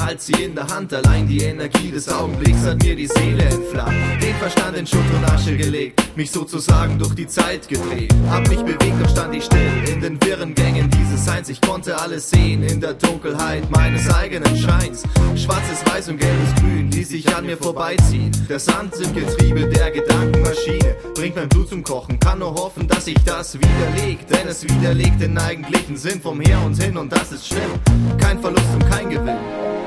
halt sie in der Hand. Allein die Energie des Augenblicks hat mir die Seele entflammt, den Verstand in Schutt und Asche gelegt, mich sozusagen durch die Zeit gedreht. Hab mich bewegt, doch stand ich still in den wirren Gängen dieses Seins. Ich konnte alles sehen in der Dunkelheit meines eigenen Scheins. Schwarzes Weiß und gelbes Grün ließ sich an mir vorbeiziehen. Der Sand im Getriebe der Gedankenmaschine bringt mein Blut zum Kochen. Kann nur hoffen, dass sich das widerlegt, denn es widerlegt den eigentlichen Sinn vom Her und Hin, und das ist schlimm. Kein Verlust und kein Gewinn.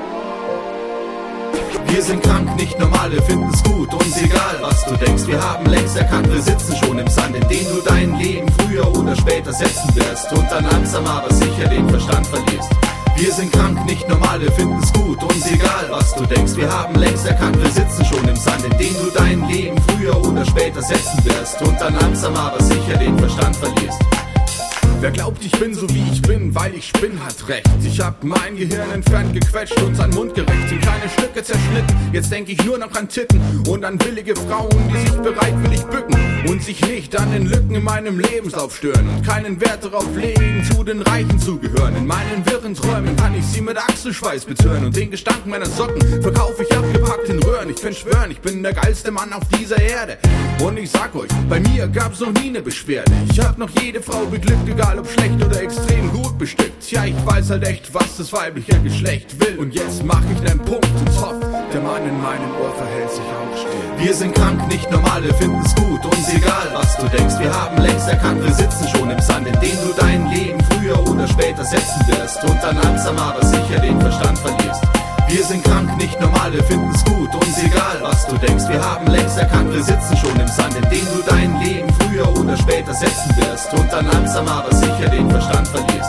Wir sind krank, nicht normal, wir finden's gut, uns egal, was du denkst. Wir haben längst erkannt, wir sitzen schon im Sand, in den du dein Leben früher oder später setzen wirst und dann langsam aber sicher den Verstand verlierst. Wir sind krank, nicht normal, wir finden's gut, uns egal, was du denkst. Wir haben längst erkannt, wir sitzen schon im Sand, in den du dein Leben früher oder später setzen wirst und dann langsam aber sicher den Verstand verlierst. Wer glaubt, ich bin so wie ich bin, weil ich spinn, hat recht. Ich hab mein Gehirn entfernt, gequetscht und sein Mund gerecht, in kleine Stücke zerschnitten. Jetzt denk ich nur noch an Titten und an willige Frauen, die sich bereitwillig bücken und sich nicht an den Lücken in meinem Lebenslauf stören und keinen Wert darauf legen, zu den Reichen zu gehören. In meinen wirren Träumen kann ich sie mit Achselschweiß betören und den Gestank meiner Socken verkaufe ich abgepackt in Röhren. Ich kann schwören, ich bin der geilste Mann auf dieser Erde und ich sag euch, bei mir gab's noch nie ne Beschwerde. Ich hab noch jede Frau beglückt, egal ob schlecht oder extrem gut bestückt. Ja, ich weiß halt echt, was das weibliche Geschlecht will. Und jetzt mach ich nen Punkt und hoff, der Mann in meinem Ohr verhält sich auch still. Wir sind krank, nicht normal, wir finden's gut, uns egal, was du denkst. Wir haben längst erkannt, wir sitzen schon im Sand, in den du dein Leben früher oder später setzen wirst und dann langsam aber sicher den Verstand verlierst. Wir sind krank, nicht normal, wir finden's gut, uns egal, was du denkst. Wir haben längst erkannt, wir sitzen schon im Sand, in den du dein Leben früher oder später setzen wirst und dann langsam aber sicher den Verstand verlierst.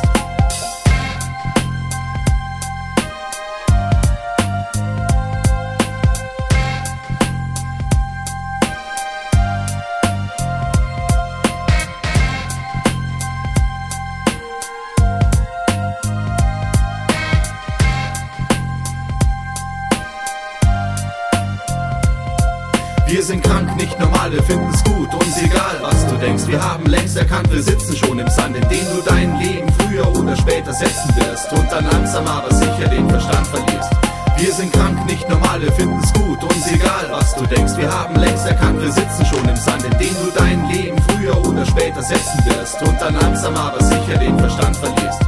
Wir sind krank, nicht normal, wir finden's gut, uns egal, was du denkst. Wir haben längst erkannt, wir sitzen schon im Sand, in den du dein Leben früher oder später setzen wirst und dann langsam aber sicher den Verstand verlierst. Wir sind krank, nicht normal, wir finden's gut, uns egal, was du denkst. Wir haben längst erkannt, wir sitzen schon im Sand, in den du dein Leben früher oder später setzen wirst und dann langsam aber sicher den Verstand verlierst.